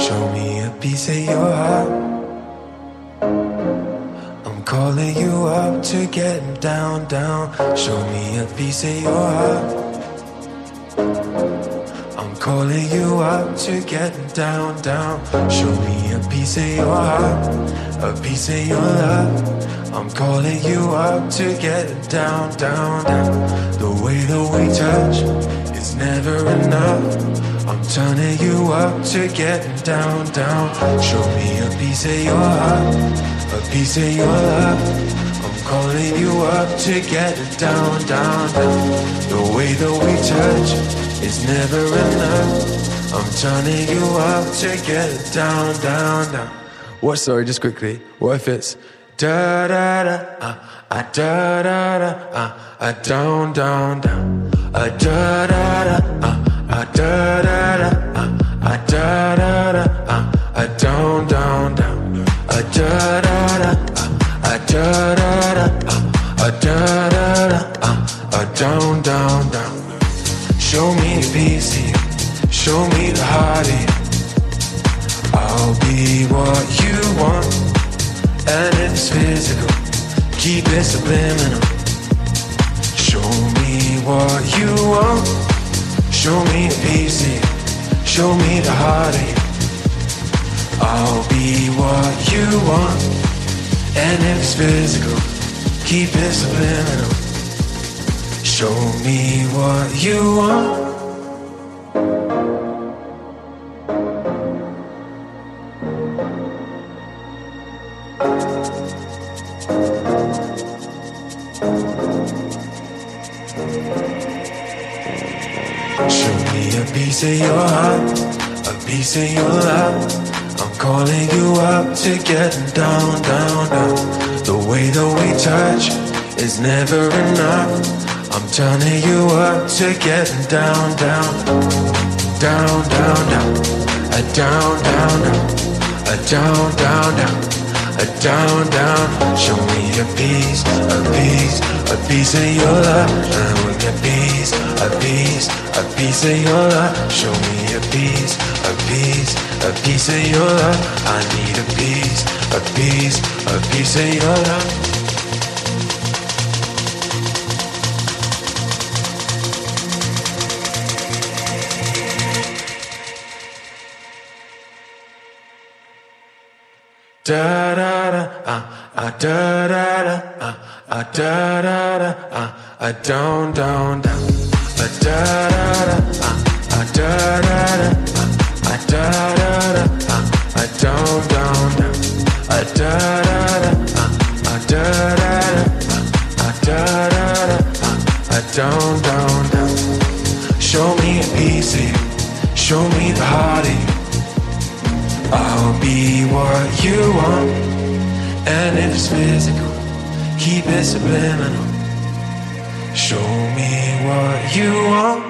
Show me a piece of your heart. I'm calling you up to get down, down. Show me a piece of your heart. I'm calling you up to get down, down. Show me a piece of your heart, a piece of your love. I'm calling you up to get down, down, down. The way that we touch is never enough. I'm turning you up to get down, down. Show me a piece of your heart, a piece of your love. I'm calling you up to get down, down, down. The way that we touch is never enough. I'm turning you up to get down, down, down. What? Sorry, just quickly. What if it's da da da da da da down, down, down. Da da da da da da da da down, down, down. Da da da da da da down, down, down. Show me the piece of you, show me the heart of you. I'll be what you want, and if it's physical, keep it subliminal. Show me what you want, show me the piece of you, show me the heart of you. I'll be what you want, and if it's physical, keep it subliminal. Show me what you want. Show me a piece of your heart, a piece of your love. I'm calling you up to get down, down, down. The way that we touch is never enough. I'm turning you up to get down, down, down, down, down, down, down, down, down, down, down, down, down. Show me a piece, a piece, a piece of your love. A piece, a piece, a piece of your love. Show me a piece, a piece, a piece of your love. I need a piece, a piece, a piece of your love. Da da da da da da da da down, down, down. Da da da da da da down, down, down. Da da da da down, down, down. Show me a piece of you, show me the heart of you. I'll be what you want, and if it's physical, keep it subliminal. Show me what you want,